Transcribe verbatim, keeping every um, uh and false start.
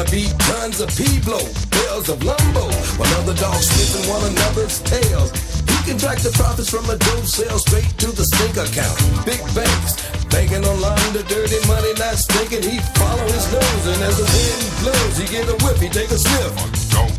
beat tons of P-blow, bales of lumbo, while other dogs sniffing one another's tails. He can track the profits from a dope sale straight to the stink account. Big banks, banking on line the dirty money not stinking. He follow his nose, and as the wind blows, he get a whiff, he take a sniff.